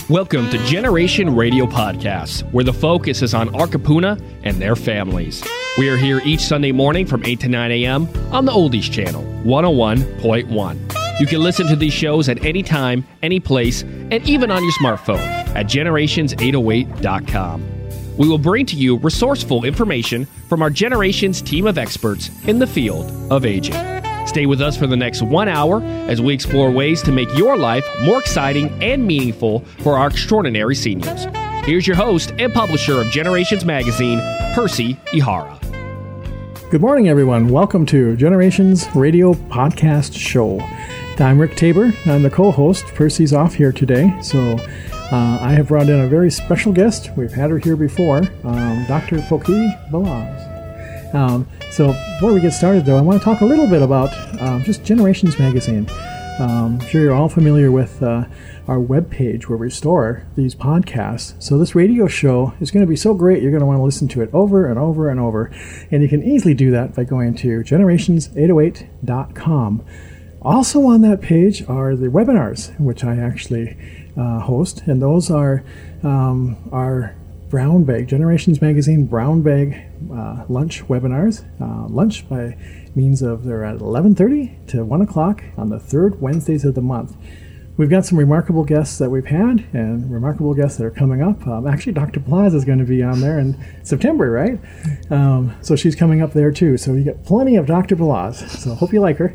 Welcome to Generation Radio Podcasts, where the focus is on our Kapuna and their families. We are here each Sunday morning from 8 to 9 a.m. on the Oldies Channel, 101.1. You can listen to these shows at any time, any place, and even on your smartphone at generations808.com. We will bring to you resourceful information from our Generations team of experts in the field of aging. Stay with us for the next 1 hour as we explore ways to make your life more exciting and meaningful for our extraordinary seniors. Here's your host and publisher of Generations Magazine, Percy Ihara. Good morning, everyone. Welcome to Generations Radio Podcast Show. I'm Rick Tabor. I'm the co-host. Percy's off here today, so I have brought in a very special guest. We've had her here before, Dr. Poki Balaz. So before we get started, though, I want to talk a little bit about just Generations Magazine. I'm sure you're all familiar with our webpage where we store these podcasts. So this radio show is going to be so great, you're going to want to listen to it over and over and over. And you can easily do that by going to generations808.com. Also on that page are the webinars, which I actually host. And those are our Brown Bag, Generations Magazine Brown Bag lunch webinars. Lunch by means of they're at 11:30 to 1 o'clock on the third Wednesdays of the month. We've got some remarkable guests that we've had and remarkable guests that are coming up. Actually, Dr. Plaza is going to be on there in September, right? So she's coming up there too. So you get plenty of Dr. Balaz. So hope you like her.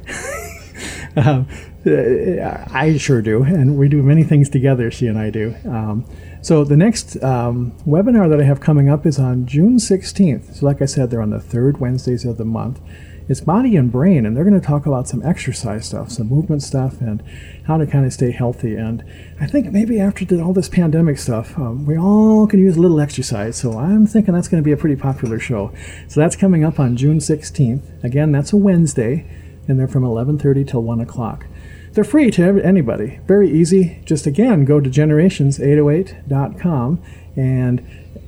I sure do. And we do many things together, she and I do. So the next webinar that I have coming up is on June 16th. So like I said, they're on the third Wednesdays of the month. It's Body and Brain, and they're going to talk about some exercise stuff, some movement stuff, and how to kind of stay healthy. And I think maybe after all this pandemic stuff, we all can use a little exercise. So I'm thinking that's going to be a pretty popular show. So that's coming up on June 16th. Again, that's a Wednesday, and they're from 11:30 till 1 o'clock. They're free to anybody. Very easy. Just again, go to generations808.com, and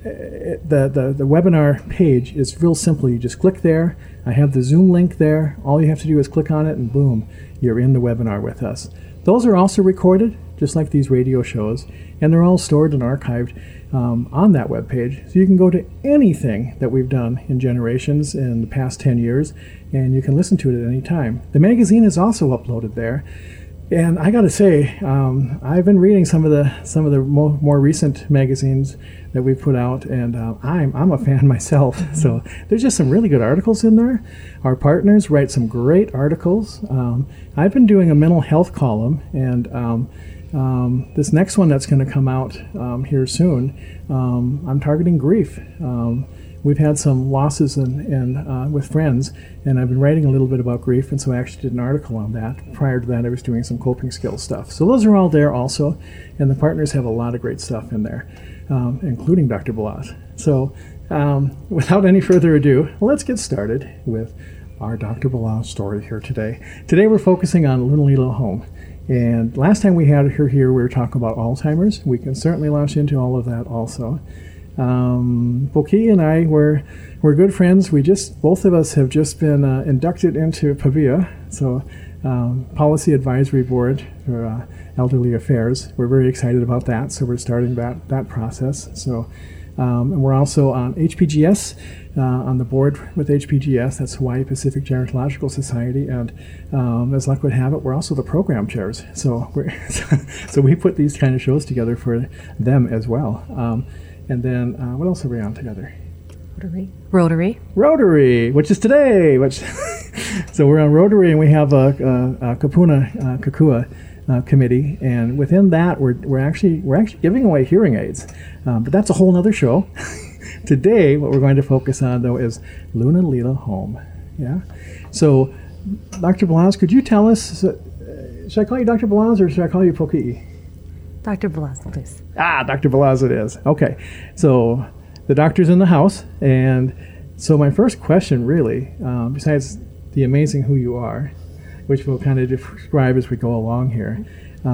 the webinar page is real simple. You just click there. I have the Zoom link there. All you have to do is click on it, and boom, you're in the webinar with us. Those are also recorded, just like these radio shows, and they're all stored and archived on that webpage. So you can go to anything that we've done in Generations in the past 10 years, and you can listen to it at any time. The magazine is also uploaded there. And I got to say, I've been reading some of the more recent magazines that we've put out, and I'm a fan myself. So there's just some really good articles in there. Our partners write some great articles. I've been doing a mental health column, and this next one that's going to come out here soon, I'm targeting grief. We've had some losses and with friends, and I've been writing a little bit about grief, and so I actually did an article on that. Prior to that, I was doing some coping skills stuff. So those are all there also, and the partners have a lot of great stuff in there, including Dr. Balaz. So without any further ado, let's get started with our Dr. Balaz story here today. Today we're focusing on Luna Lila Home. And last time we had her here, we were talking about Alzheimer's. We can certainly launch into all of that also. Poki and I we're good friends. Both of us have just been inducted into PAVIA, so Policy Advisory Board for Elderly Affairs. We're very excited about that, so we're starting that process. So, and we're also on HPGS, on the board with HPGS. That's Hawaii Pacific Gerontological Society, and as luck would have it, we're also the program chairs. So so we put these kind of shows together for them as well. And then, what else are we on together? Rotary, which is today. So we're on Rotary, and we have a Kakua committee, and within that, we're actually giving away hearing aids. But that's a whole other show. Today, what we're going to focus on, though, is Luna Lila Home. Yeah. So, Dr. Balaz, could you tell us? Should I call you Dr. Balaz, or should I call you Poki? Dr. Balaz, please. Dr. Balaz it is. Okay. So the doctor's in the house, and so my first question really, besides the amazing who you are, which we'll kind of describe as we go along here,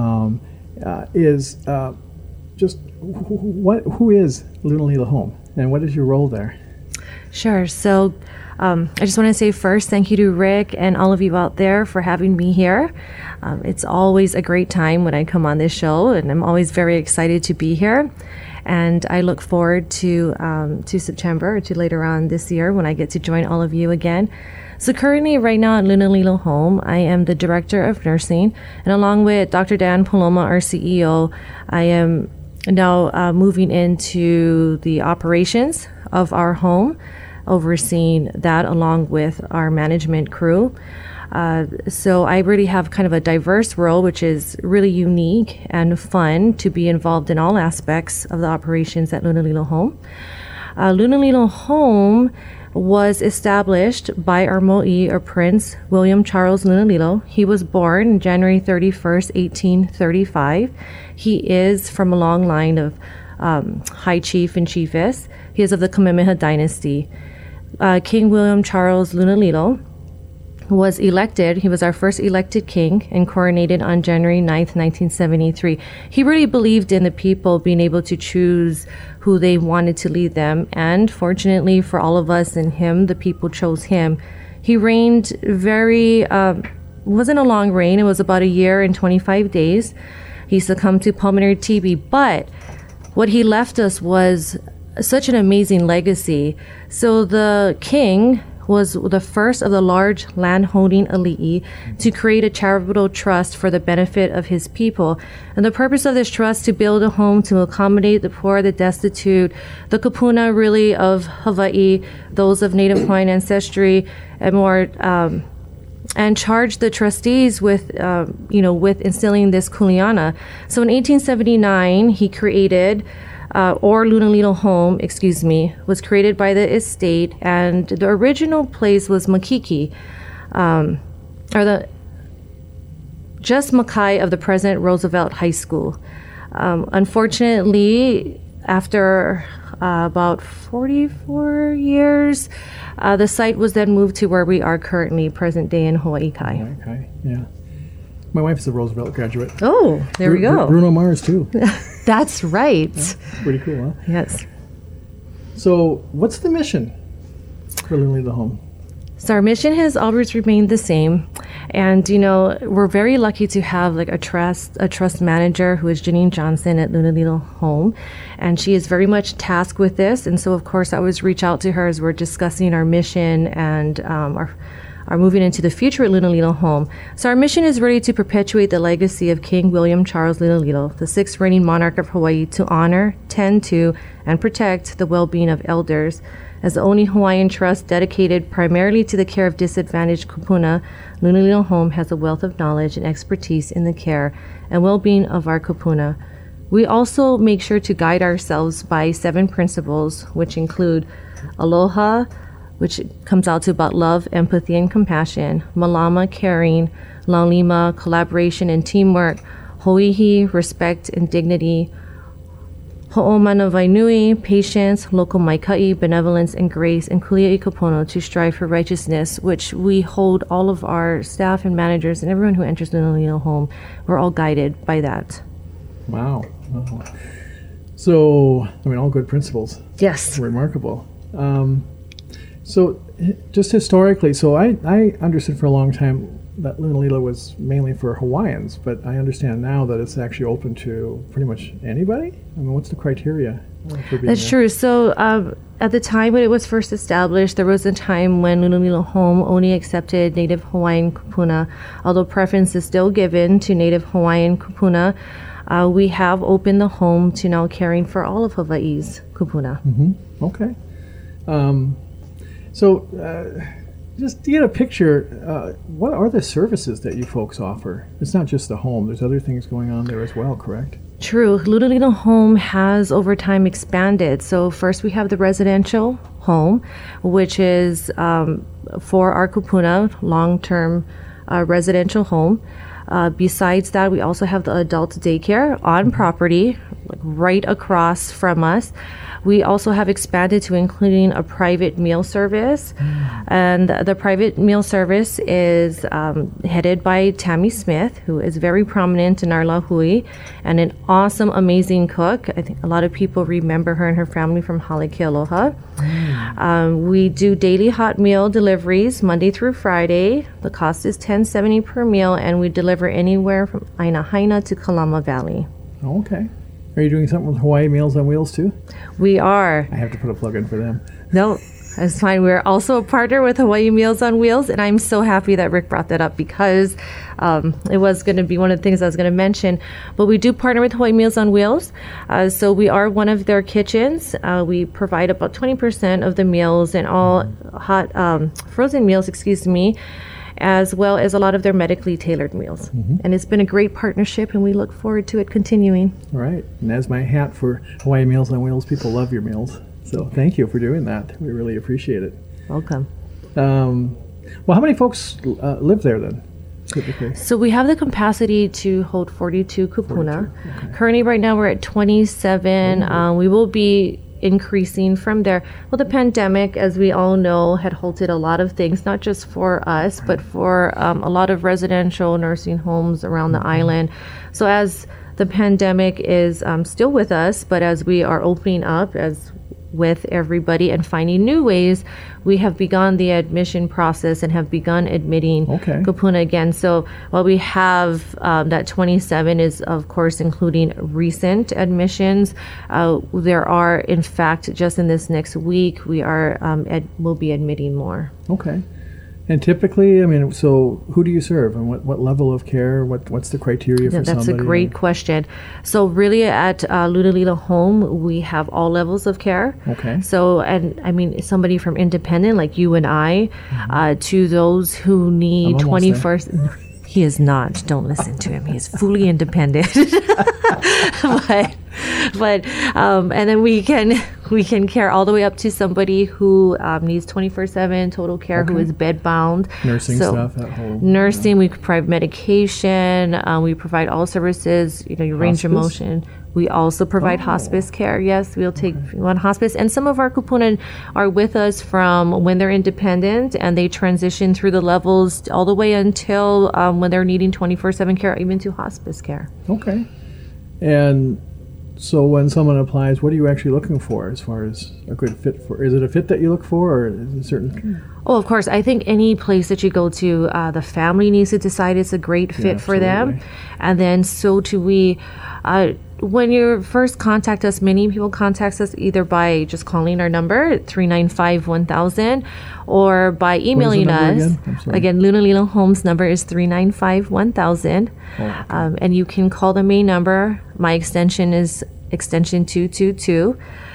is just who is Luna Lila Home, and what is your role there? Sure. So I just want to say first, thank you to Rick and all of you out there for having me here. It's always a great time when I come on this show, and I'm always very excited to be here. And I look forward to September, to later on this year when I get to join all of you again. So currently, right now at Lunalilo Home, I am the Director of Nursing, and along with Dr. Dan Paloma, our CEO, I am now moving into the operations of our home, overseeing that along with our management crew. So I really have kind of a diverse role, which is really unique and fun to be involved in all aspects of the operations at Lunalilo Home. Lunalilo Home was established by our mo'i, or Prince William Charles Lunalilo. He was born January 31st, 1835. He is from a long line of High Chief and Chiefess. He is of the Kamehameha dynasty. King William Charles Lunalilo was elected. He was our first elected king and coronated on January 9th, 1973. He really believed in the people being able to choose who they wanted to lead them. And fortunately for all of us and him, the people chose him. He reigned wasn't a long reign. It was about a year and 25 days. He succumbed to pulmonary TB, but what he left us was such an amazing legacy. So the king was the first of the large land-holding elite to create a charitable trust for the benefit of his people. And the purpose of this trust to build a home to accommodate the poor, the destitute, the kupuna really of Hawaii, those of Native Hawaiian ancestry, and more, and charged the trustees with instilling this kuleana. So in 1879, he created Lunalilo Home, was created by the estate, and the original place was Makiki, just Makai of the present Roosevelt High School. Unfortunately, after about 44 years, the site was then moved to where we are currently, present day in Hawaii Kai. Okay, yeah. My wife's a Roosevelt graduate. Oh, there we go. Bruno Mars, too. That's right. Yeah, pretty cool, huh? Yes. So, what's the mission for Lunalilo Home? So our mission has always remained the same. And, we're very lucky to have a trust manager who is Janine Johnson at Lunalilo Home. And she is very much tasked with this. And so, of course, I always reach out to her as we're discussing our mission and are moving into the future at Lunalilo Home. So our mission is really to perpetuate the legacy of King William Charles Lunalilo, the sixth reigning monarch of Hawaii, to honor, tend to, and protect the well-being of elders. As the only Hawaiian trust dedicated primarily to the care of disadvantaged kupuna, Lunalilo Home has a wealth of knowledge and expertise in the care and well-being of our kupuna. We also make sure to guide ourselves by 7 principles, which include aloha, which comes out to about love, empathy, and compassion, malama, caring, laulima, collaboration and teamwork, hoihi, respect and dignity, ho'omana vainui, patience, loko maikai, benevolence and grace, and kulia'i kapono, to strive for righteousness, which we hold all of our staff and managers and everyone who enters Lunalilo Home. We're all guided by that. Wow. So, all good principles. Yes. Remarkable. So, just historically, I understood for a long time that Lunalilo was mainly for Hawaiians, but I understand now that it's actually open to pretty much anybody? What's the criteria for being That's true. So, at the time when it was first established, there was a time when Lunalilo Home only accepted Native Hawaiian kupuna. Although preference is still given to Native Hawaiian kupuna, we have opened the home to now caring for all of Hawaii's kupuna. Mm-hmm. Okay. So, just to get a picture, what are the services that you folks offer? It's not just the home. There's other things going on there as well, correct? True. Lunalilo Home has over time expanded. So first we have the residential home, which is for our kupuna, long-term residential home. Besides that, we also have the adult daycare on property like right across from us. We also have expanded to including a private meal service. And the private meal service is headed by Tammy Smith, who is very prominent in our La Hui and an awesome, amazing cook. I think a lot of people remember her and her family from Haliki Aloha. We do daily hot meal deliveries Monday through Friday. The cost is $10.70 per meal, and we deliver anywhere from Aina Haina to Kalama Valley. Okay. Are you doing something with Hawaii Meals on Wheels too? We are. I have to put a plug in for them. No, that's fine. We're also a partner with Hawaii Meals on Wheels, and I'm so happy that Rick brought that up because it was going to be one of the things I was going to mention. But we do partner with Hawaii Meals on Wheels, so we are one of their kitchens. We provide about 20% of the meals and all hot frozen meals, as well as a lot of their medically tailored meals. And it's been a great partnership, and we look forward to it continuing. All right. And as my hat for Hawaii Meals on Wheels, people love your meals. So thank you for doing that. We really appreciate it. Welcome. Well, how many folks live there then, typically? So we have the capacity to hold 42 kupuna. 42, okay. Currently, right now, we're at 27. We will be increasing from there. Well, the pandemic, as we all know, had halted a lot of things, not just for us, but for a lot of residential nursing homes around the island. So as the pandemic is still with us, but as we are opening up, as with everybody and finding new ways, we have begun the admission process and have begun admitting kupuna again. So while we have that 27 is of course including recent admissions, there are in fact just in this next week we are will be admitting more. Okay. And typically, I mean, so who do you serve, and what level of care? What's the criteria for somebody? That's a great question. So really, at Lunalilo Home, we have all levels of care. Okay. So, and I mean, somebody from independent like you and I, to those who need 21st. He is not. Don't listen to him. He is fully independent. but and then we can care all the way up to somebody who needs 24/7 total care, who is bed bound. Nursing stuff, that whole nursing. We provide medication. We provide all services. Your range of motion. We also provide hospice care. Yes, we'll take one hospice. And some of our kupuna are with us from when they're independent and they transition through the levels all the way until when they're needing 24/7 care, even to hospice care. Okay. And so when someone applies, what are you actually looking for as far as a good fit for? Is it a fit that you look for, or is it certain? Oh, of course. I think any place that you go to, the family needs to decide it's a great fit for them. And then so do we. When you first contact us, many people contact us either by just calling our number at 395-1000 or by emailing us. Again, Lunalilo Home's number is 395-1000. And you can call the main number. My extension is extension 222.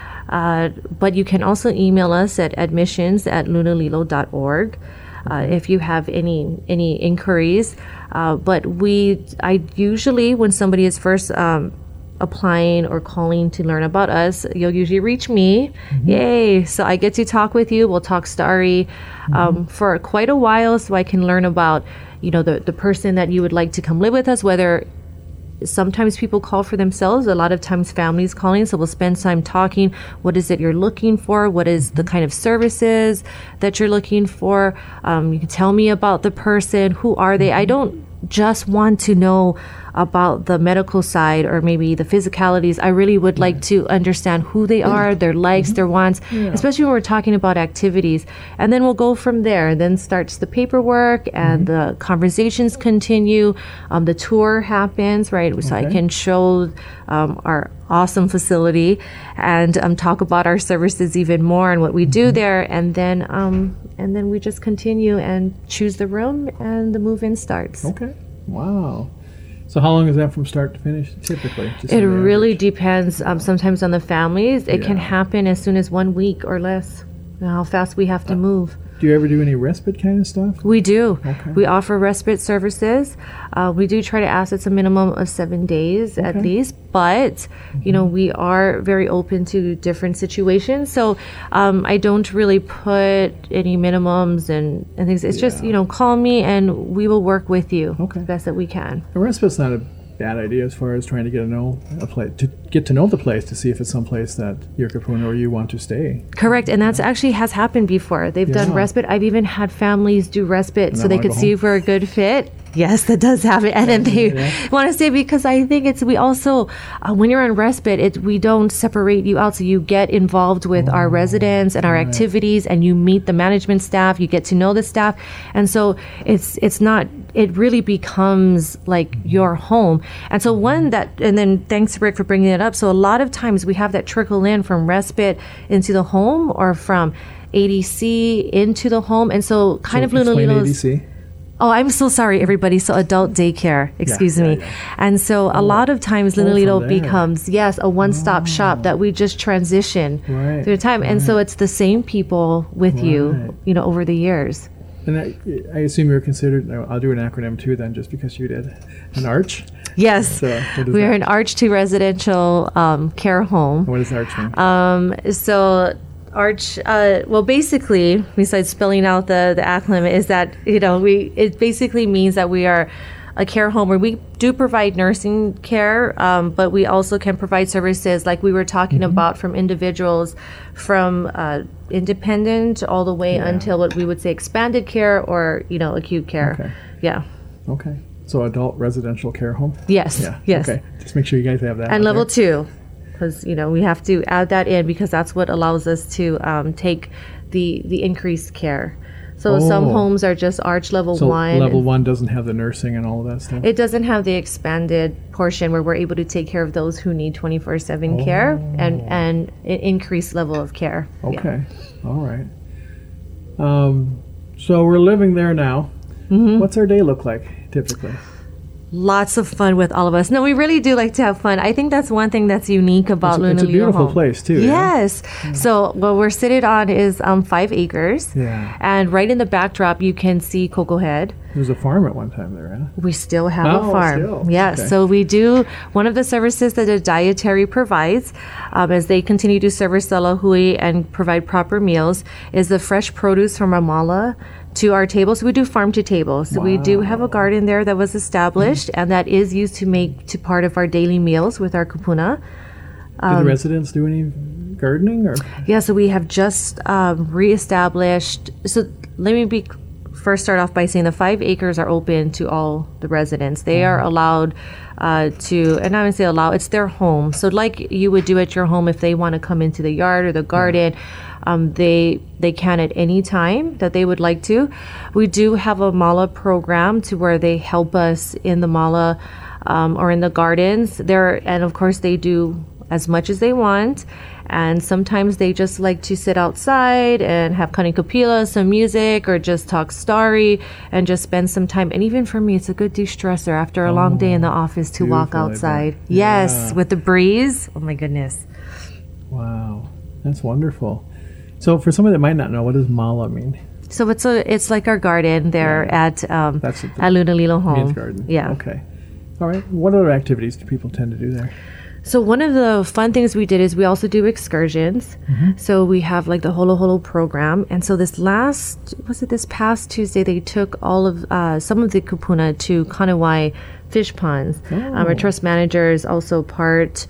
But you can also email us at admissions@lunalilo.org if you have any inquiries. But I usually, when somebody is first applying or calling to learn about us, you'll usually reach me. Yay! So I get to talk with you. We'll talk Starry for quite a while, so I can learn about the person that you would like to come live with us. Whether sometimes people call for themselves, a lot of times families calling, so we'll spend time talking. What is it you're looking for? What is the kind of services that you're looking for? You can tell me about the person. Who are they? I don't just want to know about the medical side or maybe the physicalities. I really would like to understand who they are, their likes, their wants, especially when we're talking about activities. And then we'll go from there. Then starts the paperwork and the conversations continue. The tour happens, right? So I can show our awesome facility and talk about our services even more and what we do there. And then we just continue and choose the room and the move-in starts. Okay. Wow. So how long is that from start to finish, typically? It really depends sometimes on the families. It can happen as soon as 1 week or less, how fast we have to move. Do you ever do any respite kind of stuff? We do. We offer respite services. We do try to ask it's a minimum of 7 days at least, but we are very open to different situations. So I don't really put any minimums and things. It's just, call me and we will work with you the best that we can. A respite's not a bad idea as far as trying to get to know the place to see if it's someplace that your kapuna or you want to stay. Correct, and that's actually has happened before. They've done respite. I've even had families do respite so they could see if we're a good fit. Yes, that does happen, and then they want to stay because I think we also when you're on respite, we don't separate you out, so you get involved with our residents and our activities, and you meet the management staff, you get to know the staff, and so it really becomes like your home. And so and then thanks Rick for bringing it up. So a lot of times we have that trickle in from respite into the home or from ADC into the home, and so kind of Lunalilo's. ADC. Oh, I'm so sorry, everybody. So adult daycare, excuse me. Yeah. And so a lot of times Lunalilo becomes, a one-stop shop that we just transition through time. And so it's the same people with you, over the years. And I assume you're considered, I'll do an acronym too then, just because you did, an ARCH? Yes. So we're an ARCH 2 residential care home. What does ARCH mean? So ARCH, basically, besides spelling out the acronym, is that, it basically means that we are a care home where we do provide nursing care, but we also can provide services like we were talking about from individuals from independent all the way until what we would say expanded care or, acute care. Okay. Yeah. Okay. So adult residential care home? Yes. Yeah. Yes. Okay. Just make sure you guys have that. And level 2. Because we have to add that in because that's what allows us to take the increased care. So some homes are just ARCH level 1. Level 1 doesn't have the nursing and all of that stuff? It doesn't have the expanded portion where we're able to take care of those who need 24/7 care and an increased level of care. Okay. Yeah. All right. So we're living there now. What's our day look like typically? Lots of fun with all of us. No, we really do like to have fun. I think that's one thing that's unique about Lunalilo. It's a beautiful place too. Yes. Yeah? So what we're seated on is 5 acres. Yeah. And right in the backdrop, you can see Cocoa Head. There was a farm at one time there, huh? We still have a farm. Still. Yes. Okay. So we do one of the services that the dietary provides as they continue to service the lahui and provide proper meals is the fresh produce from Amala to our table. So we do farm to table. So we do have a garden there that was established and that is used to part of our daily meals with our kupuna. Do the residents do any gardening or? Yeah, so we have just reestablished. So let me first start off by saying the 5 acres are open to all the residents. They are allowed to, and I would say allow, it's their home. So like you would do at your home if they want to come into the yard or the garden, they can at any time that they would like to. We do have a mala program to where they help us in the mala or in the gardens there, and of course they do as much as they want, and sometimes they just like to sit outside and have kanikapila, some music, or just talk story and just spend some time. And even for me, it's a good de-stressor after a long day in the office to walk outside. Yes, with the breeze. Oh my goodness. Wow, that's wonderful. So for someone that might not know, what does mala mean? So it's like our garden there at Lunalilo home. Means garden. Yeah. Okay. All right. What other activities do people tend to do there? So one of the fun things we did is we also do excursions. So we have like the Holo Holo program. And so this past Tuesday, they took all of some of the kupuna to Kanawai fish ponds. Our trust manager is also part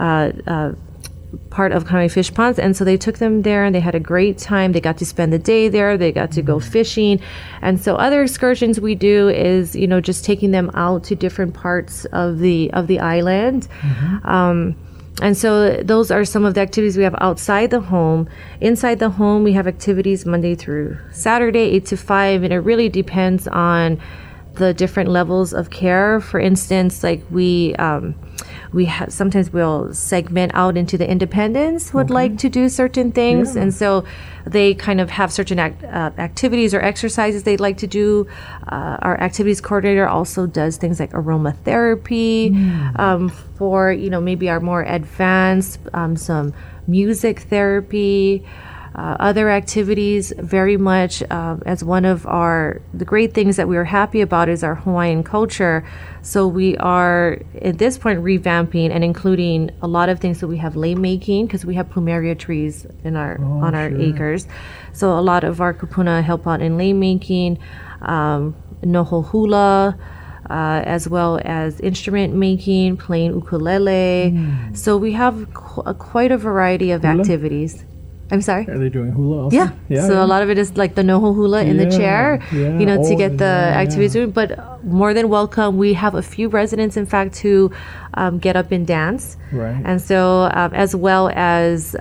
of Kanawai Fish Ponds, and so they took them there and they had a great time. They got to spend the day there. They got to go fishing. And so other excursions we do is, just taking them out to different parts of the island. And so those are some of the activities we have outside the home. Inside the home, we have activities Monday through Saturday, 8 to 5, and it really depends on the different levels of care. For instance, like sometimes we'll segment out into the independents would like to do certain things, and so they kind of have certain activities or exercises they'd like to do. Our activities coordinator also does things like aromatherapy for maybe our more advanced, some music therapy. Other activities, very much as one of the great things that we are happy about is our Hawaiian culture. So we are at this point revamping and including a lot of things. So we have lei making because we have plumeria trees in our acres. So a lot of our kupuna help out in lei making, noho hula. as well as instrument making, playing ukulele. So we have quite a variety of activities. I'm sorry? Are they doing hula also? Yeah. So a lot of it is like the Noho hula in the chair, to get the activities doing. But more than welcome. We have a few residents, in fact, who get up and dance. Right. And so as well as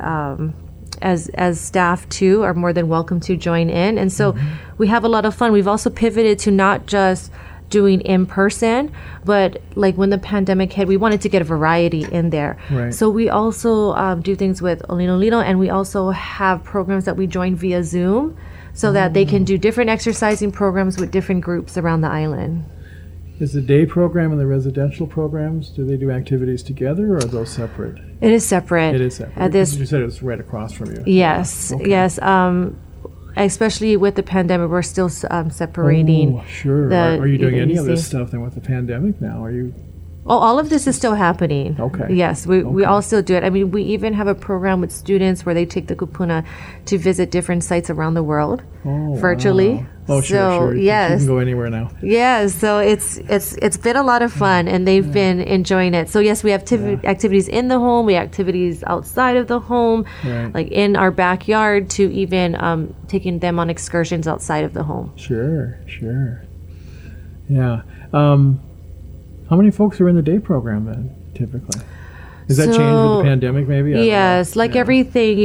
staff too are more than welcome to join in. And so we have a lot of fun. We've also pivoted to not just doing in person, but like when the pandemic hit, we wanted to get a variety in there. Right. So we also do things with Olino Lino, and we also have programs that we join via Zoom so that they can do different exercising programs with different groups around the island. Is the day program and the residential programs, do they do activities together, or are those separate? It is separate. It is separate. You said it was right across from you. Yes, yes. Especially with the pandemic, we're still separating. Oh, sure. Are you doing any of this stuff then with the pandemic now? Are you? Oh, all of this is still happening. Okay. Yes, we all still do it. I mean, we even have a program with students where they take the kupuna to visit different sites around the world virtually. Wow. Oh, sure. Yes. You can go anywhere now. Yes, so it's been a lot of fun, and they've been enjoying it. So yes, we have activities in the home, we have activities outside of the home, like in our backyard, to even taking them on excursions outside of the home. Sure. Yeah. How many folks are in the day program then, typically? Does that change with the pandemic, maybe? Yes, everything,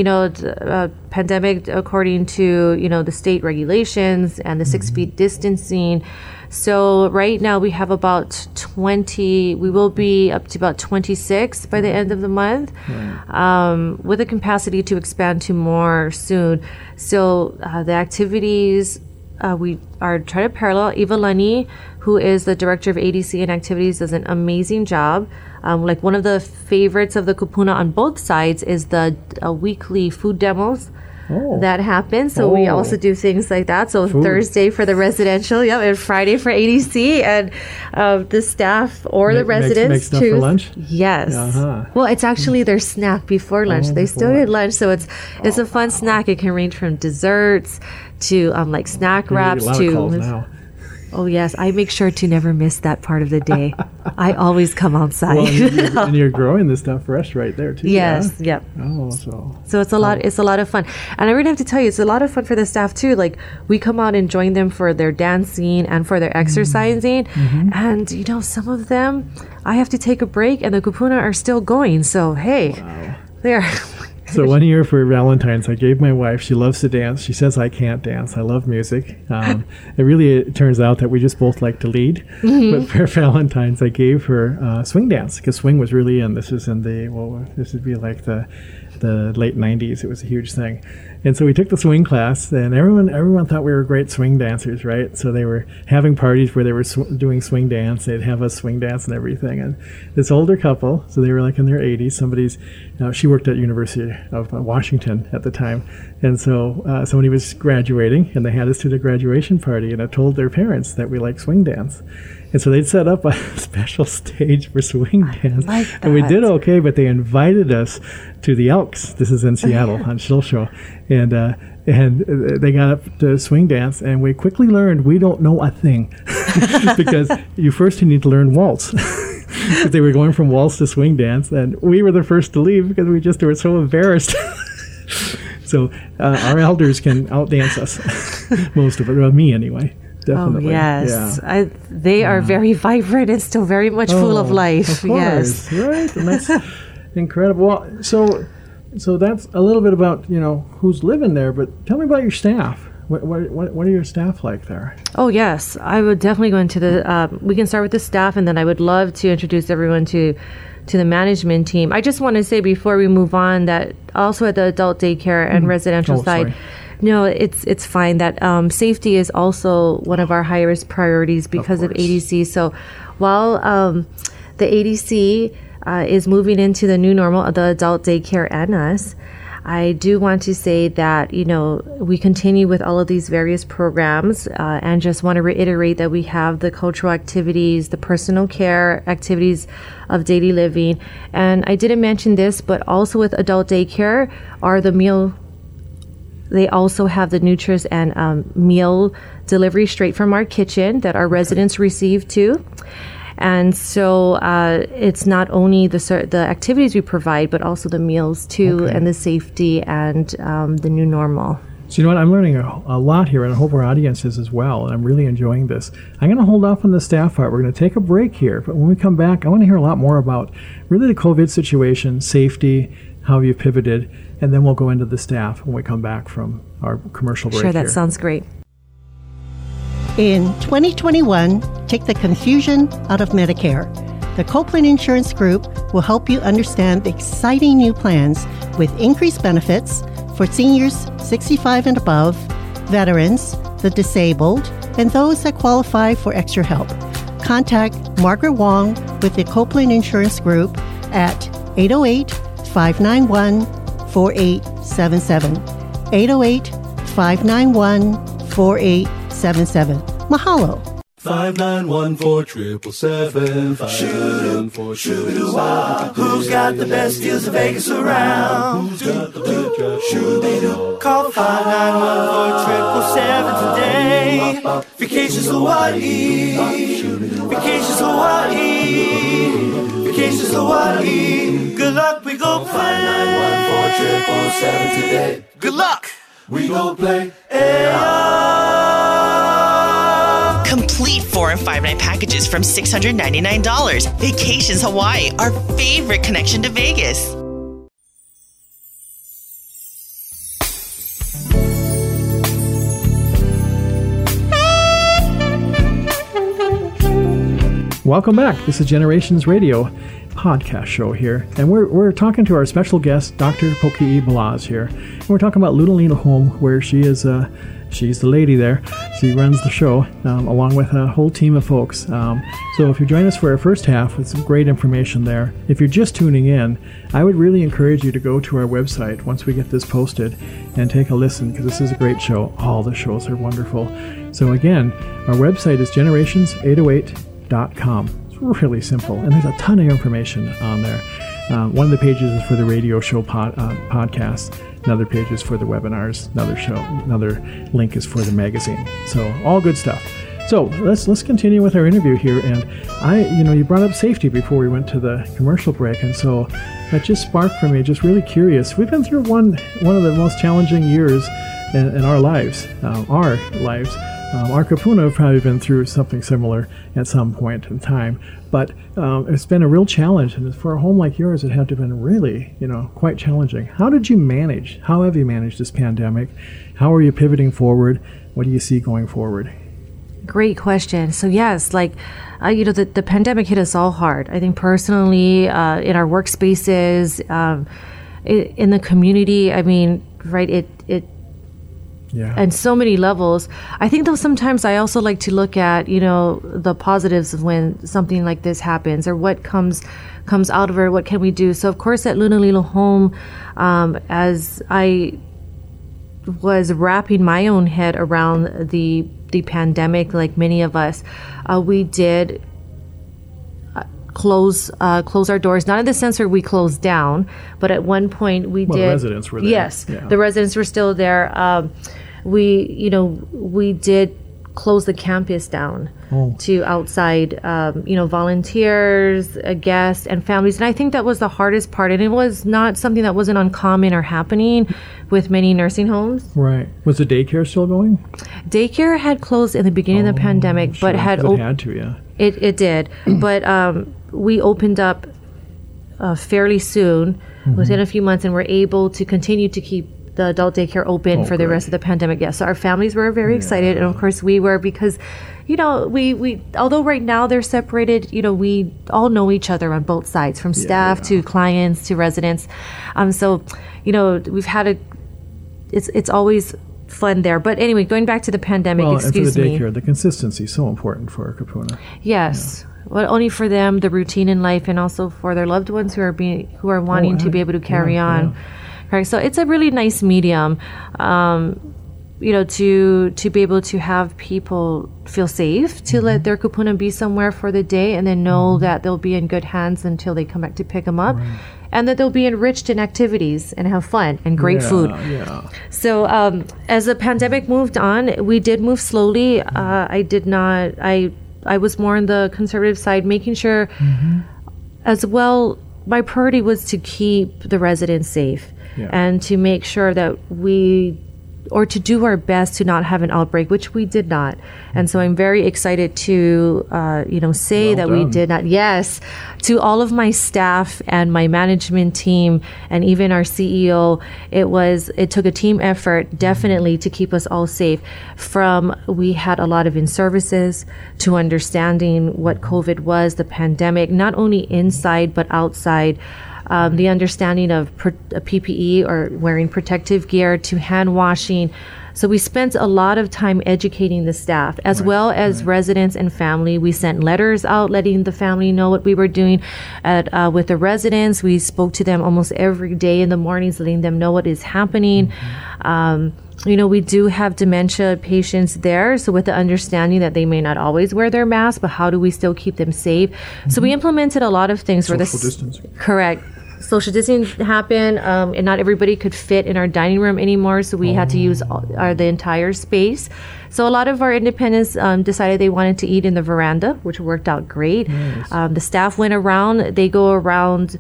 pandemic according to, the state regulations and the 6 feet distancing. So right now we have about 20, we will be up to about 26 by the end of the month, with a capacity to expand to more soon. So the activities, we are trying to parallel. Eva Lunny, who is the director of ADC and activities, does an amazing job. Like one of the favorites of the kupuna on both sides is the weekly food demos that happen. So we also do things like that. So Thursday for the residential, and Friday for ADC, and the staff or the residents make stuff for lunch. Yes. Well, it's actually their snack before lunch. They still get lunch, so it's a fun snack. It can range from desserts to like snack wraps to. Oh yes, I make sure to never miss that part of the day. I always come outside. Well, and you're growing this stuff fresh right there too. Yes, yep. Oh, so it's a lot. It's a lot of fun, and I really have to tell you, it's a lot of fun for the staff too. Like we come out and join them for their dancing and for their exercising, and some of them, I have to take a break, and the kupuna are still going. So hey, they're. So one year for Valentine's, I gave my wife, she loves to dance. She says I can't dance. I love music. It turns out that we just both like to lead. But for Valentine's, I gave her swing dance, because swing was really in. This is in this would be like the late 90s. It was a huge thing. And so we took the swing class, and everyone thought we were great swing dancers, right? So they were having parties where they were doing swing dance. They'd have us swing dance and everything. And this older couple, so they were like in their 80s, she worked at University of Washington at the time. And so somebody was graduating, and they had us to the graduation party, and I told their parents that we like swing dance. And so they'd set up a special stage for swing dance. Like that. And we did okay, but they invited us to the Elks. This is in Seattle on Shilshaw. And they got up to swing dance, and we quickly learned we don't know a thing. Because you need to learn waltz. Because they were going from waltz to swing dance, and we were the first to leave because we just were so embarrassed. So our elders can outdance us, most of it, well, me anyway. Definitely. Oh, yes. Yeah. They are very vibrant and still very much full of life. Of course, yes. Right? And that's incredible. Well, so that's a little bit about, who's living there, but tell me about your staff. What are your staff like there? Oh, yes. I would definitely go into we can start with the staff, and then I would love to introduce everyone to the management team. I just want to say before we move on that also at the adult daycare and residential side, sorry. No, it's fine. That safety is also one of our highest priorities because of ADC. So while the ADC is moving into the new normal, the adult daycare and us, I do want to say that, we continue with all of these various programs and just want to reiterate that we have the cultural activities, the personal care activities of daily living. And I didn't mention this, but also with adult daycare are the meal. They also have the Nutris and meal delivery straight from our kitchen that our residents receive too. And so it's not only the activities we provide, but also the meals too, and the safety and the new normal. So you know what, I'm learning a lot here, and I hope our audience is as well, and I'm really enjoying this. I'm going to hold off on the staff part. We're going to take a break here, but when we come back, I want to hear a lot more about really the COVID situation, safety, how you've pivoted, and then we'll go into the staff when we come back from our commercial break. Sure, that sounds great. In 2021, take the confusion out of Medicare. The Copeland Insurance Group will help you understand the exciting new plans with increased benefits for seniors 65 and above, veterans, the disabled, and those that qualify for extra help. Contact Margaret Wong with the Copeland Insurance Group at 808-591-4877. 808-591-4877. Mahalo. 591-4777. Shoot-a-wah. Who's got the best deals in Vegas around? Shoot-a-doo. Call 591-4777 today. Vacations Hawaii. Vacations Hawaii. Vacations Hawaii. Good luck, we go play. 591-4777 today. Good luck, we go play. Complete 4 and 5 night packages from $699. Vacations Hawaii, our favorite connection to Vegas. Welcome back. This is Generations Radio podcast show here, and we're talking to our special guest, Dr. Poki'i Balaz here, and we're talking about Lunalina Home, where she is she's the lady there. She runs the show along with a whole team of folks. So if you join us for our first half with some great information there, if you're just tuning in, I would really encourage you to go to our website once we get this posted and take a listen, because this is a great show. All the shows are wonderful. So again, our website is generations808.com. It's really simple, and there's a ton of information on there. One of the pages is for the radio show podcast. Another page is for the webinars. Another link is for the magazine. So all good stuff. So let's continue with our interview here. And you brought up safety before we went to the commercial break, and so that just sparked for me. Just really curious. We've been through one of the most challenging years in our lives. Our Kupuna have probably been through something similar at some point in time, but it's been a real challenge, and for a home like yours, it had to have been really, quite challenging. How have you managed this pandemic? How are you pivoting forward? What do you see going forward? Great question. So yes, the pandemic hit us all hard. I think personally, in our workspaces, in the community, Yeah. And so many levels. I think though sometimes I also like to look at, the positives of when something like this happens, or what comes out of it, what can we do? So of course at Lunalina Home, as I was wrapping my own head around the pandemic, like many of us, we did close our doors, not in the sense where we closed down, but at one point we did. The residents were there. Yes, yeah. The residents were still there. We did close the campus down to outside, volunteers, guests, and families. And I think that was the hardest part. And it was not something that wasn't uncommon or happening with many nursing homes. Right. Was the daycare still going? Daycare had closed in the beginning of the pandemic, sure. but had to, yeah. It did, but we opened up fairly soon, within a few months, and were able to continue to keep the adult daycare open for the rest of the pandemic. Yes, so our families were very excited, and of course we were, because we although right now they're separated, we all know each other on both sides, from staff to clients to residents. So we've had it's always fun there. But anyway, going back to the pandemic, and for the daycare, me. The consistency is so important for Kupuna. Yes. Yeah. Well, only for them, the routine in life, and also for their loved ones who are wanting to be able to carry on. Yeah. Right. So it's a really nice medium. to be able to have people feel safe to let their kupuna be somewhere for the day, and then know that they'll be in good hands until they come back to pick them up, and that they'll be enriched in activities and have fun and great food. Yeah. So as the pandemic moved on, we did move slowly. I was more on the conservative side, making sure as well, my priority was to keep the residents safe and to make sure that to do our best to not have an outbreak, which we did not. And so I'm very excited to, say that we did not. Yes, to all of my staff and my management team and even our CEO, it took a team effort definitely to keep us all safe. We had a lot of in-services to understanding what COVID was, the pandemic, not only inside but outside. The understanding of PPE or wearing protective gear to hand washing. So we spent a lot of time educating the staff as well as residents and family. We sent letters out letting the family know what we were doing. With the residents, we spoke to them almost every day in the mornings, letting them know what is happening. We do have dementia patients there, so with the understanding that they may not always wear their mask, but how do we still keep them safe? So we implemented a lot of things. Social distancing. Correct. Social distancing happened, and not everybody could fit in our dining room anymore, so we had to use the entire space. So a lot of our independents decided they wanted to eat in the veranda, which worked out great. Nice. The staff went around. They go around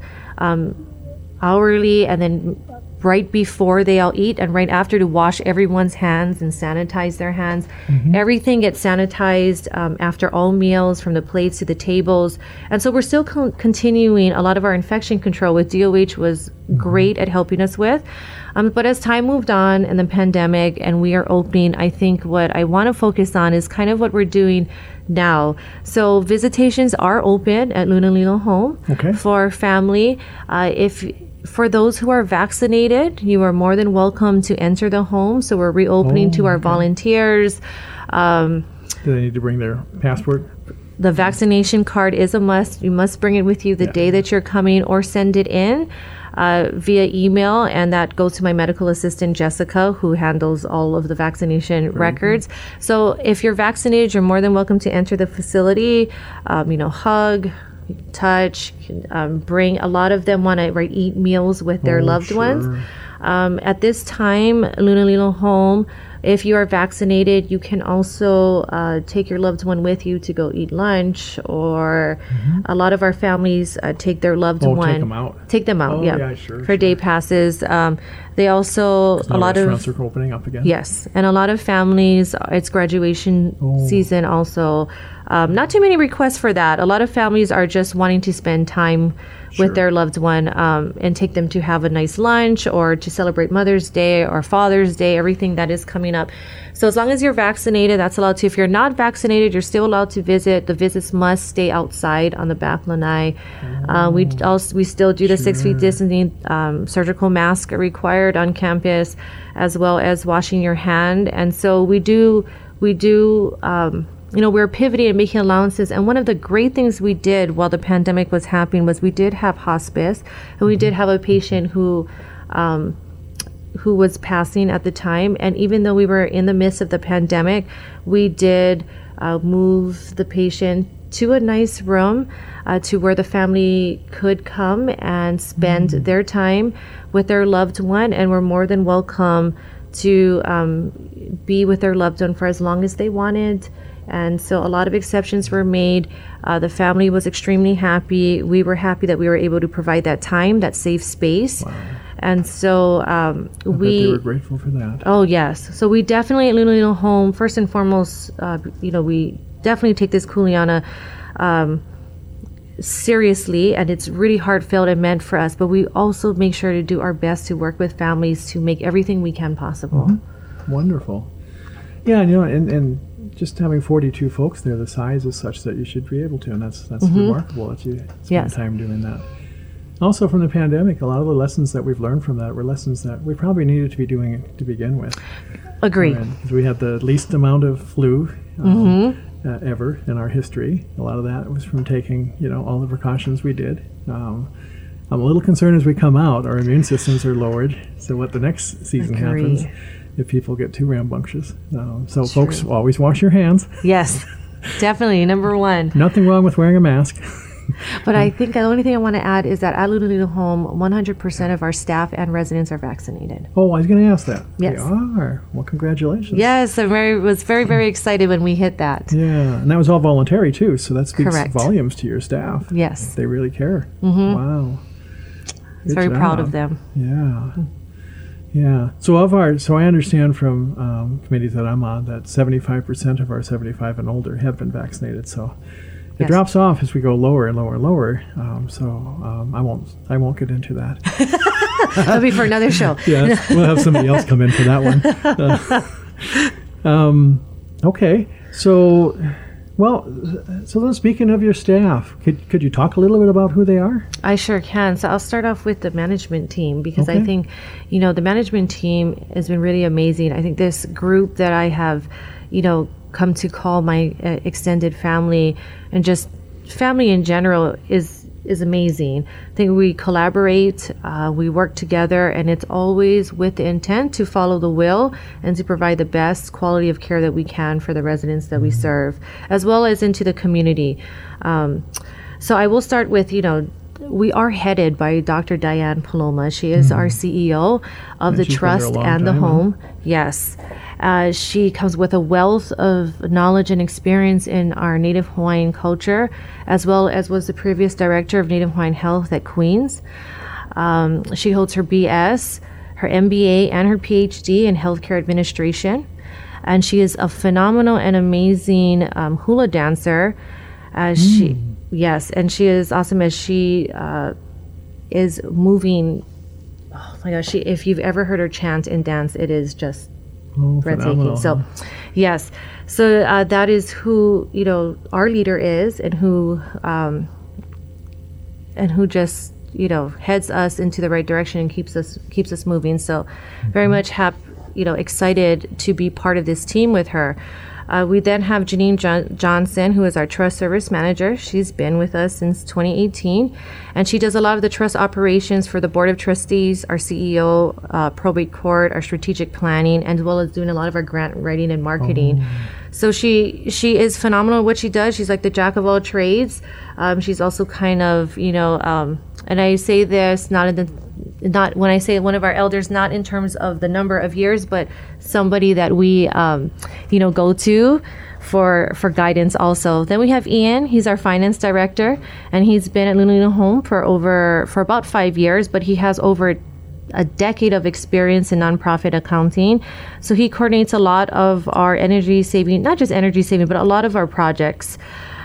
hourly, and then right before they all eat and right after, to wash everyone's hands and sanitize their hands. Everything gets sanitized after all meals, from the plates to the tables. And so we're still continuing a lot of our infection control, with DOH was great at helping us with. But as time moved on and the pandemic and we are opening, I think what I want to focus on is kind of what we're doing now. So visitations are open at Lunalilo Home for family. For those who are vaccinated, you are more than welcome to enter the home. So we're reopening to our volunteers. Do they need to bring their passport? The vaccination card is a must. You must bring it with you the day that you're coming, or send it in via email, and that goes to my medical assistant, Jessica, who handles all of the vaccination records. So if you're vaccinated, you're more than welcome to enter the facility, hug, touch, bring. A lot of them want to eat meals with their loved ones. At this time, Lunalilo Home, if you are vaccinated, you can also take your loved one with you to go eat lunch, or a lot of our families take their loved one. Take them out. For day passes. They also, a lot of restaurants are opening up again. Yes, and a lot of families, it's graduation season also. Not too many requests for that. A lot of families are just wanting to spend time with their loved one and take them to have a nice lunch, or to celebrate Mother's Day or Father's Day, everything that is coming up. So as long as you're vaccinated, that's allowed to. If you're not vaccinated, you're still allowed to visit. The visits must stay outside on the back lanai. We still do the 6 feet distancing. Surgical mask are required on campus, as well as washing your hand. And so we do. We're pivoting and making allowances. And one of the great things we did while the pandemic was happening was we did have hospice, and we did have a patient who was passing at the time. And even though we were in the midst of the pandemic, we did move the patient to a nice room to where the family could come and spend their time with their loved one, and were more than welcome to be with their loved one for as long as they wanted. And so a lot of exceptions were made. The family was extremely happy. We were happy that we were able to provide that time, that safe space. Wow. And so they were grateful for that. Oh, yes. So we definitely at Lunalilo Home, first and foremost, we definitely take this Kuleana seriously, and it's really heartfelt and meant for us. But we also make sure to do our best to work with families to make everything we can possible. Wonderful. Yeah, and just having 42 folks there, the size is such that you should be able to, and that's remarkable that you spend time doing that. Also, from the pandemic, a lot of the lessons that we've learned from that were lessons that we probably needed to be doing to begin with. Agree. Because we had the least amount of flu ever in our history. A lot of that was from taking, all the precautions we did. I'm a little concerned as we come out, our immune systems are lowered. So what the next season happens, if people get too rambunctious. So folks, always wash your hands. Yes, definitely. Number one. Nothing wrong with wearing a mask. But I think the only thing I want to add is that at Luna Little Home, 100% of our staff and residents are vaccinated. Oh, I was going to ask that. Yes. They are. Well, congratulations. Yes, I was very, very excited when we hit that. Yeah, and that was all voluntary too, so that speaks Correct. volumes to your staff. Yes. They really care. Mm-hmm. Wow. I'm very proud of them. Yeah. Yeah. So I understand from committees that I'm on that 75% of our 75 and older have been vaccinated. So it Yes. drops off as we go lower and lower and lower. I won't get into that. That'll be for another show. Yes, we'll have somebody else come in for that one. Okay. So then speaking of your staff, could you talk a little bit about who they are? I sure can. So I'll start off with the management team because Okay. I think, the management team has been really amazing. I think this group that I have, come to call my extended family and just family in general is amazing. I think we collaborate, we work together, and it's always with the intent to follow the will and to provide the best quality of care that we can for the residents that we serve, as well as into the community. So I will start with, we are headed by Dr. Diane Paloma. She is our CEO of And the she's been there a trust long and the time, huh? home. Yes. She comes with a wealth of knowledge and experience in our Native Hawaiian culture, as well as was the previous director of Native Hawaiian Health at Queens. She holds her BS, her MBA, and her PhD in healthcare administration. And she is a phenomenal and amazing hula dancer. Yes, and she is awesome as she is moving. Oh my gosh, if you've ever heard her chant and dance, it is just breathtaking. Phenomenal. So, yes. So that is who, our leader is and who just, heads us into the right direction and keeps us moving. So very much excited to be part of this team with her. We then have Janine Johnson, who is our trust service manager. She's been with us since 2018, and she does a lot of the trust operations for the board of trustees, our CEO, probate court, our strategic planning, as well as doing a lot of our grant writing and marketing. So she is phenomenal at what she does. She's like the jack of all trades. She's also kind of, and I say this not when I say one of our elders, not in terms of the number of years, but somebody that we, go to for guidance also. Then we have Ian. He's our finance director, and he's been at Luna Home for about 5 years, but he has over a decade of experience in nonprofit accounting. So he coordinates a lot of our energy saving, not just energy saving, but a lot of our projects.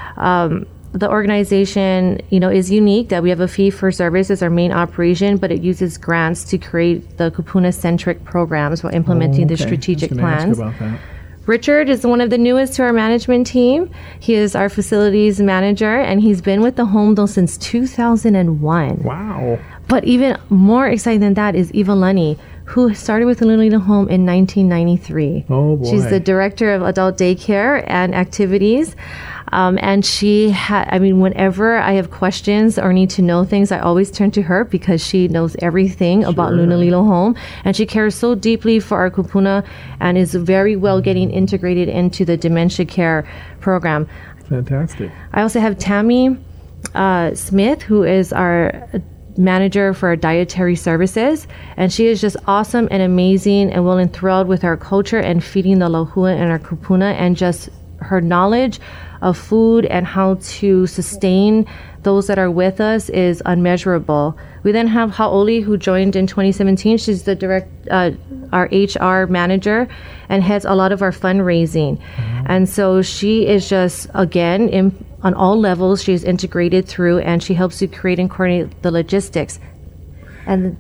The organization, is unique that we have a fee for service as our main operation, but it uses grants to create the Kupuna-centric programs while implementing the strategic plans. Ask about that. Richard is one of the newest to our management team. He is our facilities manager, and he's been with the home though since 2001. Wow. But even more exciting than that is Eva Lunny, who started with the Luna Home in 1993. Oh, boy. She's the director of adult daycare and activities. And she whenever I have questions or need to know things, I always turn to her because she knows everything about Luna Lilo Home. And she cares so deeply for our kupuna and is very well getting integrated into the dementia care program. Fantastic. I also have Tammy Smith, who is our manager for dietary services, and she is just awesome and amazing and well enthralled with our culture and feeding the lohua and our kupuna, and just her knowledge of food and how to sustain those that are with us is unmeasurable. We then have Haoli, who joined in 2017. She's the our HR manager and heads a lot of our fundraising. And so she is just, again, on all levels, she's integrated through, and she helps to create and coordinate the logistics. And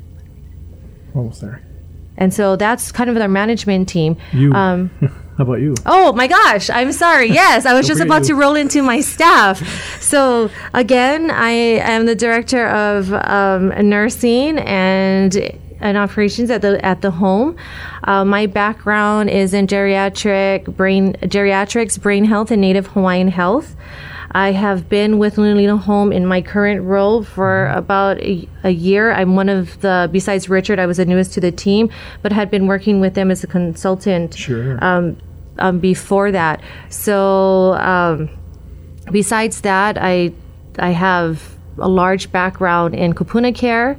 Almost there. And so that's kind of our management team. You. How about you? Oh my gosh, I'm sorry. Yes, I was just about to roll into my staff. So again, I am the director of nursing, and and operations at the home. My background is in geriatrics, brain health, and Native Hawaiian health. I have been with Lunalilo Home in my current role for about a year. I'm one of besides Richard, I was the newest to the team, but had been working with them as a consultant before that. So besides that, I have a large background in kupuna care.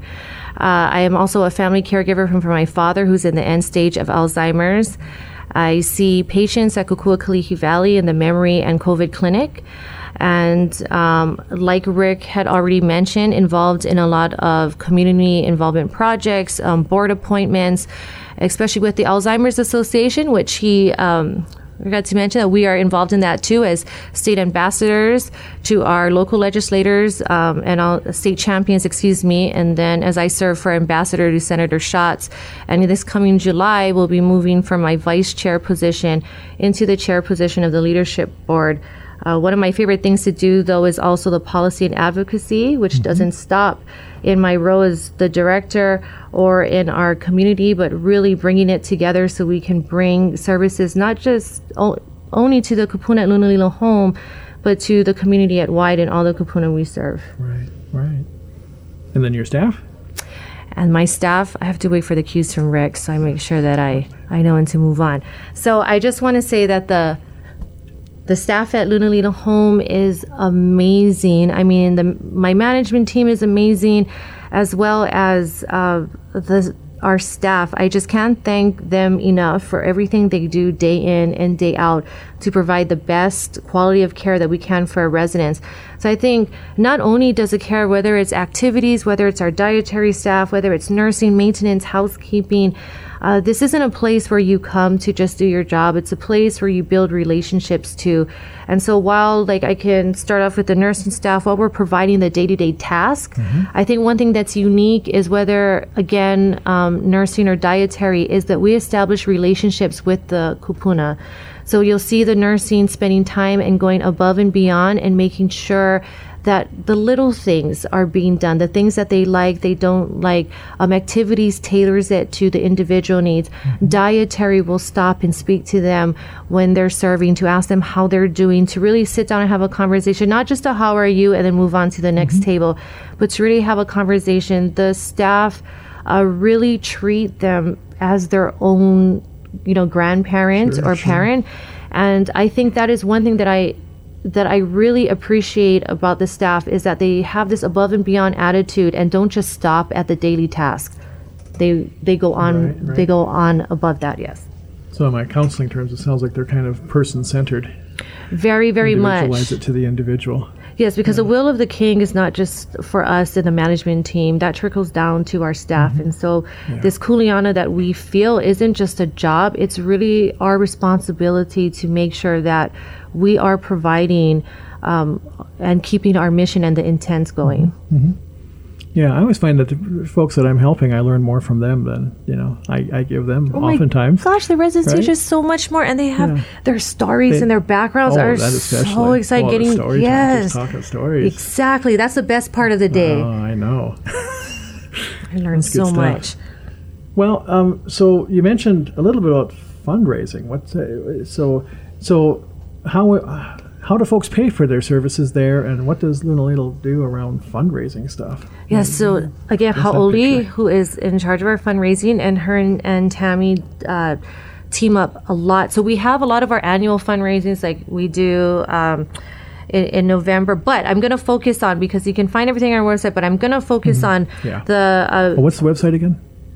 I am also a family caregiver for my father, who's in the end stage of Alzheimer's. I see patients at Kukuakalihi Valley in the Memory and COVID Clinic. And like Rick had already mentioned, involved in a lot of community involvement projects, board appointments, especially with the Alzheimer's Association, which he forgot to mention that we are involved in that too as state ambassadors to our local legislators and state champions, and then as I serve for ambassador to Senator Schatz. And this coming July, we'll be moving from my vice chair position into the chair position of the leadership board. One of my favorite things to do, though, is also the policy and advocacy, which doesn't stop in my role as the director or in our community, but really bringing it together so we can bring services not just only to the kupuna at Lunalilo Home, but to the community at wide and all the kupuna we serve. Right. And then your staff? And my staff, I have to wait for the cues from Rick, so I make sure that I know when to move on. So I just want to say that the staff at Lunalilo Home is amazing. I mean, my management team is amazing, as well as our staff. I just can't thank them enough for everything they do day in and day out to provide the best quality of care that we can for our residents. So I think not only does it care whether it's activities, whether it's our dietary staff, whether it's nursing, maintenance, housekeeping, this isn't a place where you come to just do your job. It's a place where you build relationships too. And so while I can start off with the nursing staff, while we're providing the day-to-day task, I think one thing that's unique is whether, again, nursing or dietary, is that we establish relationships with the kupuna. So you'll see the nursing spending time and going above and beyond and making sure that the little things are being done, the things that they like, they don't like, activities tailors it to the individual needs. Dietary will stop and speak to them when they're serving, to ask them how they're doing, to really sit down and have a conversation, not just a how are you and then move on to the next table, but to really have a conversation. The staff really treat them as their own, grandparent or parent. And I think that is one thing that I really appreciate about the staff, is that they have this above and beyond attitude and don't just stop at the daily tasks. They go on. Right. They go on above that. Yes. So in my counseling terms, it sounds like they're kind of person-centered. Very, very much. Individualize it to the individual. Yes, because the will of the king is not just for us and the management team. That trickles down to our staff. And so this kuleana that we feel isn't just a job. It's really our responsibility to make sure that we are providing and keeping our mission and the intent going. Yeah, I always find that the folks that I'm helping, I learn more from them than, I give them oftentimes. Gosh, the residents teach us so much more, and they have their stories and their backgrounds are so exciting. Just talking stories. Exactly. That's the best part of the day. Oh, I know. I learned so much. Well, so you mentioned a little bit about fundraising. So how do folks pay for their services there, and what does Lunalilo do around fundraising stuff? Yes, so again, Ha'oli, who is in charge of our fundraising, and her and Tammy team up a lot. So we have a lot of our annual fundraisings, like we do in November, but I'm going to focus on, because you can find everything on our website, but I'm going to focus on the... what's the website again?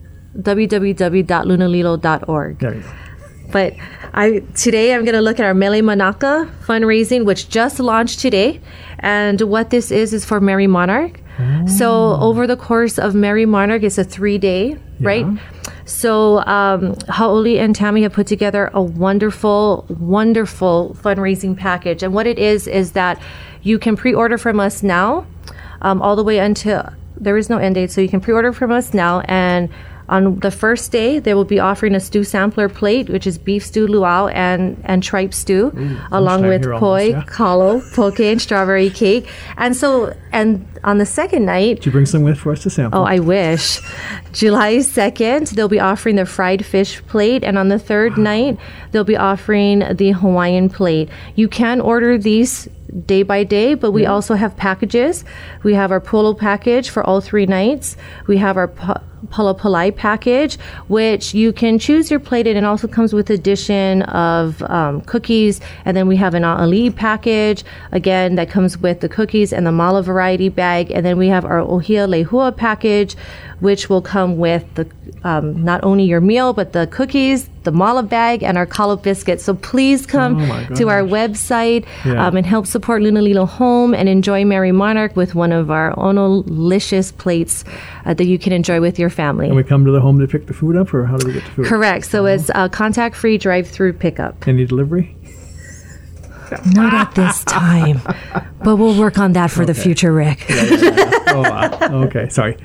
www.lunalilo.org. There you go. But today I'm going to look at our Mele Manaka fundraising, which just launched today. And what this is for Merry Monarch. So over the course of Merry Monarch, it's a 3-day, right? So Ha'oli and Tammy have put together a wonderful, wonderful fundraising package. And what it is that you can pre-order from us now all the way until... There is no end date, so you can pre-order from us now, and On the first day, they will be offering a stew sampler plate, which is beef stew luau and tripe stew, along with poi, kalo, poke, and strawberry cake. And on the second night... Did you bring some with for us to sample? Oh, I wish. July 2nd, they'll be offering the fried fish plate. And on the third night, they'll be offering the Hawaiian plate. You can order these day by day, but we also have packages. We have our polo package for all 3 nights. We have our Palapalai package, which you can choose your plate, and it also comes with addition of cookies. And then we have an A'ali'i package, again, that comes with the cookies and the mala variety bag. And then we have our Ohia Lehua package, which will come with the not only your meal, but the cookies, the mala bag, and our kalo biscuits. So please come to our website and help support Lunalilo Home and enjoy Merry Monarch with one of our Ono-licious plates that you can enjoy with your family. And we come to the home to pick the food up, or how do we get the food? Correct. So it's contact-free drive-through pickup. Any delivery? Not at this time, but we'll work on that for the future, Rick. Oh, wow. Okay, sorry.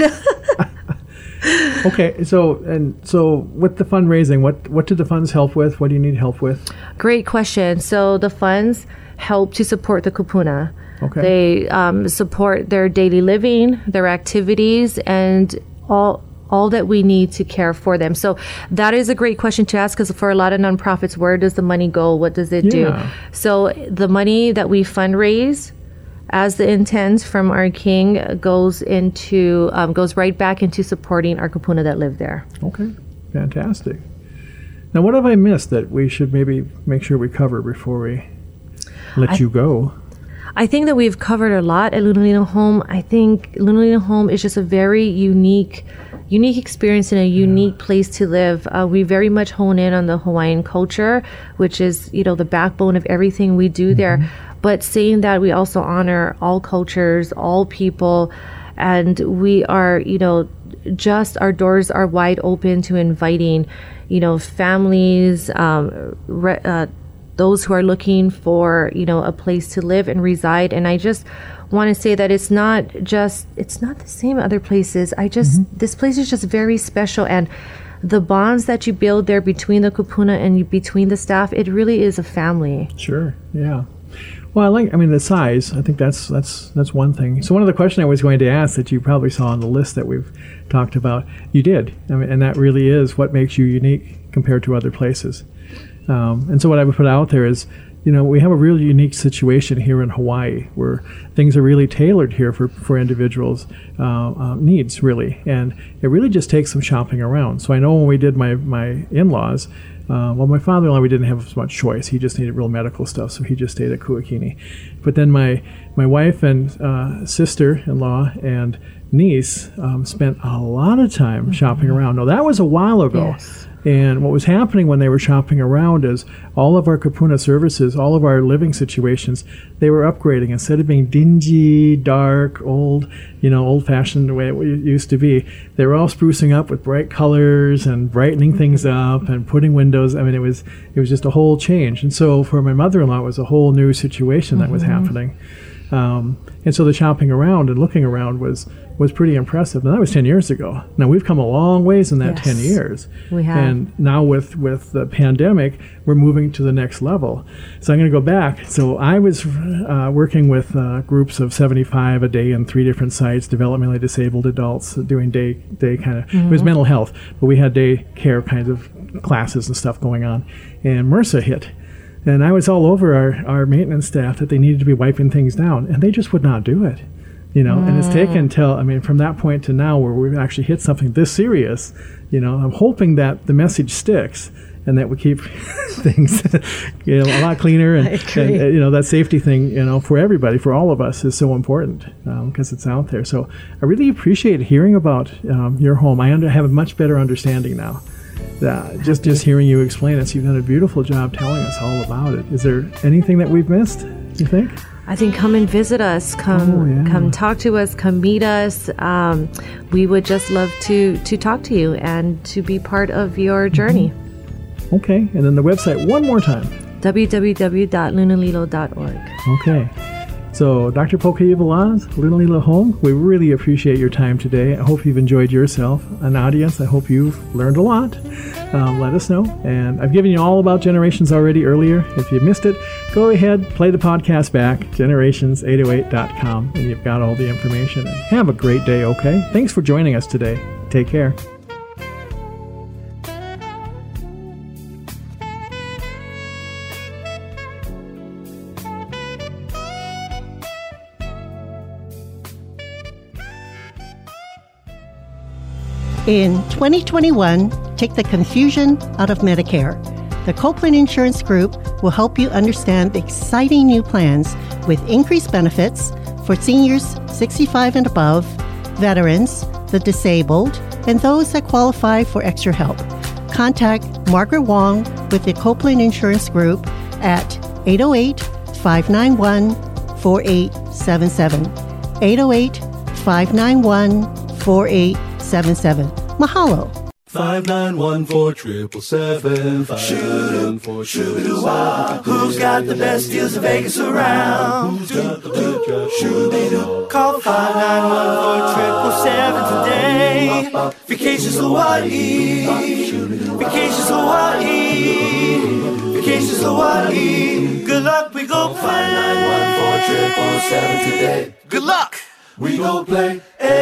Okay, so with the fundraising, what did the funds help with? What do you need help with? Great question. So the funds help to support the kupuna. Okay. They support their daily living, their activities, and all that we need to care for them. So that is a great question to ask, because for a lot of nonprofits, where does the money go? What does it do? So the money that we fundraise, as the intent from our king, goes right back into supporting our kupuna that live there. Okay, fantastic. Now, what have I missed that we should maybe make sure we cover before we let you go? I think that we've covered a lot at Lunalilo Home. I think Lunalilo Home is just a very unique experience and a unique place to live. We very much hone in on the Hawaiian culture, which is, the backbone of everything we do there. But saying that, we also honor all cultures, all people, and we are, our doors are wide open to inviting, families, those who are looking for, a place to live and reside. And I just want to say that it's not the same other places. This place is just very special, and the bonds that you build there between the kupuna and between the staff, it really is a family. Sure. Yeah. Well, the size, I think that's one thing. So one of the questions I was going to ask that you probably saw on the list that we've talked about, you did. And that really is what makes you unique compared to other places. And so what I would put out there is, we have a really unique situation here in Hawaii where things are really tailored here for individuals' needs, really. And it really just takes some shopping around. So I know when we did my in-laws, my father-in-law, we didn't have as much choice. He just needed real medical stuff, so he just stayed at Kuakini. But then my wife and sister-in-law and niece spent a lot of time shopping around. Now, that was a while ago. Yes. And what was happening when they were shopping around is all of our kupuna services, all of our living situations, they were upgrading. Instead of being dingy, dark, old, old-fashioned the way it used to be, they were all sprucing up with bright colors and brightening things up and putting windows. It was just a whole change. And so for my mother-in-law, it was a whole new situation that was happening. And so the shopping around and looking around was pretty impressive. And that was 10 years ago. Now, we've come a long ways in that 10 years. We have. And now with the pandemic, we're moving to the next level. So I'm going to go back. So I was working with groups of 75 a day in 3 different sites, developmentally disabled adults, doing day kind of, it was mental health, but we had day care kinds of classes and stuff going on. And MRSA hit. And I was all over our maintenance staff that they needed to be wiping things down, and they just would not do it. And it's taken from that point to now where we've actually hit something this serious, I'm hoping that the message sticks and that we keep things, a lot cleaner. And that safety thing, for everybody, for all of us, is so important because it's out there. So I really appreciate hearing about your home. I have a much better understanding now. Just hearing you explain it, so you've done a beautiful job telling us all about it. Is there anything that we've missed, you think? I think come and visit us, come talk to us, come meet us. We would just love to talk to you and to be part of your journey. Okay, and then the website one more time. www.lunalilo.org. Okay. So, Dr. Poki Velaz, Lindley LaHome, we really appreciate your time today. I hope you've enjoyed yourself. An audience, I hope you've learned a lot. Let us know. And I've given you all about Generations already earlier. If you missed it, go ahead, play the podcast back, generations808.com, and you've got all the information. And have a great day, okay? Thanks for joining us today. Take care. In 2021, take the confusion out of Medicare. The Copeland Insurance Group will help you understand the exciting new plans with increased benefits for seniors 65 and above, veterans, the disabled, and those that qualify for extra help. Contact Margaret Wong with the Copeland Insurance Group at 808-591-4877. 808-591-4877. Mahalo. 591-4777. Who's got the best deals in Vegas around? Call 591-4777 today. Vacations Hawaii. Vacations Hawaii. Vacations Hawaii. Good luck, we go play. 591-4777 today. Good luck, we go play.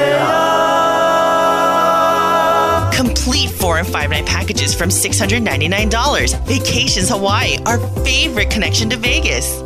Complete 4 and 5 night packages from $699. Vacations Hawaii, our favorite connection to Vegas.